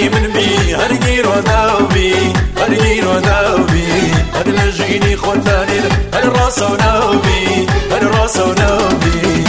دياهي من بي هرقير وداوبي هرقير وداوبي هدلجيني خوتاني الراس وناوبي الراس وناوبي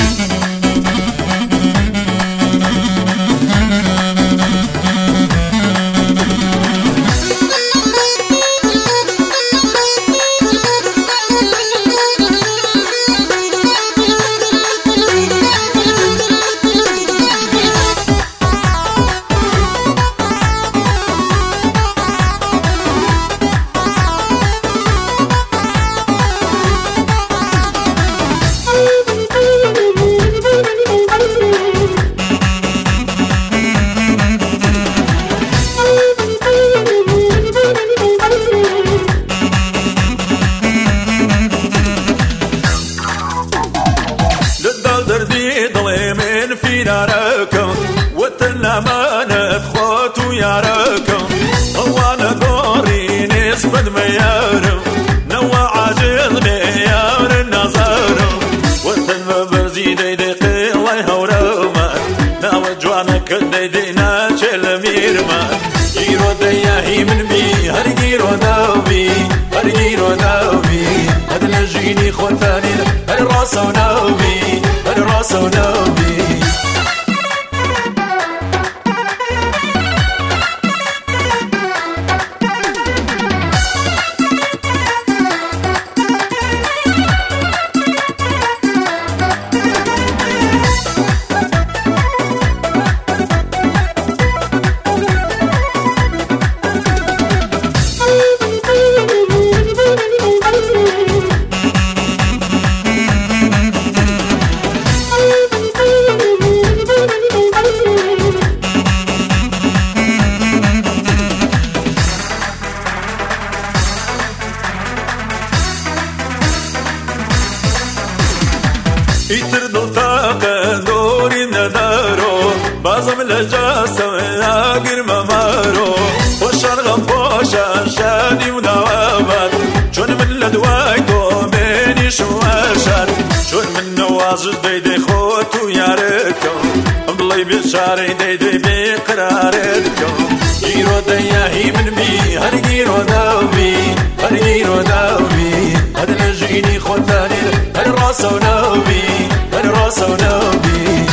فيناركم وتلامانة خوتو ياركم وانا دوري نسبة ميارم نوع عاجل ميار النظارم وتنم برزي ديدي الله يهورما ناو جوانك ديدي ناشل ميرما جيرو دياهي من بي هرقيرو داوبي هرقيرو داوبي هدلجيني خوتاني الراس وناوبي الراس وناوبي يتردو طاقة دوري ندارو بازم لجاسم ياقر ممارو وشرغم بوشا شادي ودوابات شون من لدوايتو بيني شواشات شون من نواجد ديدي خوتو ياركم بلاي بشاري ديدي بقرارتكم جيرو دياهي من بي هرقيرو داوبي هرقيرو داوبي هدلجيني خوتاني الراس وناوبي الراس وناوبي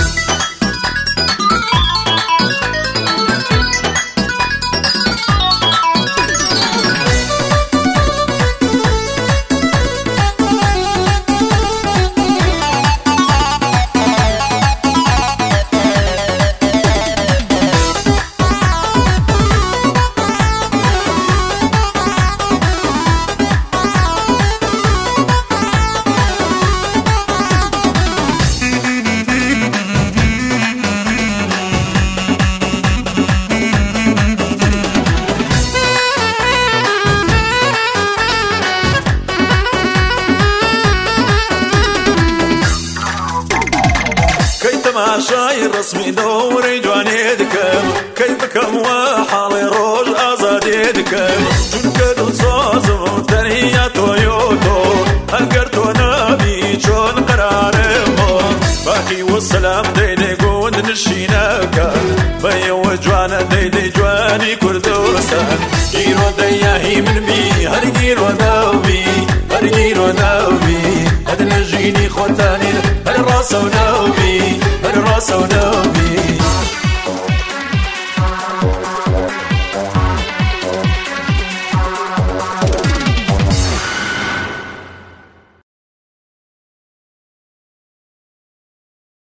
تماشاي رسمي دوري جواني دكم كيفكم وحالي روج ازادي دكم جنكدو صوزو تنهي تويوتو هنقرتو نبي جون قرارمو باقي والسلام ديدي قود نشيناكا بيو جوانا ديدي جواني كردوسان جيرو دياهي من بي هرقيرو داوبي هرقيرو داوبي هدلجيني خوتاني الراس وناوبي الراس وناوبي